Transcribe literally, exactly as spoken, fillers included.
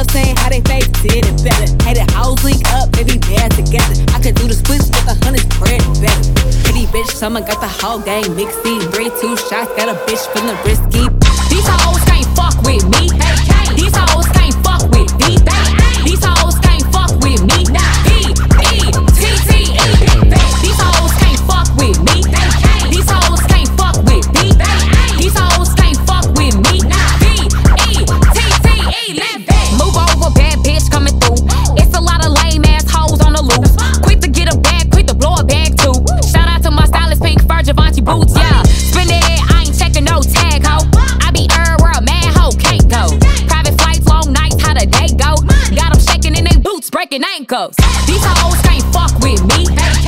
saying how they face did it better. Hated hoes link up, they be bad together. I could do the splits with a hundred spread better. Pretty bitch, summer got the whole gang mixed in. Three, two shots, got a bitch feeling risky. These hoes can't fuck with me. These hoes can't fuck with me. These hoes can't fuck with me. B E T T E. These hoes can't fuck with me. These hoes can't fuck with me. These hoes can't fuck with me. B E T T E. Move over, bad bitch coming through. It's a lot of lame ass hoes on the loose. Quick to get a bag, quick to blow a bag too. Shout out to my stylist, Pink Fur, Givenchy boots, yeah. Spend it, I ain't checking no tag, ho. I be everywhere, mad ho, can't go. Private flights, long nights, how the day go? Got them shaking in they boots, breaking ankles. These hoes can't fuck with me.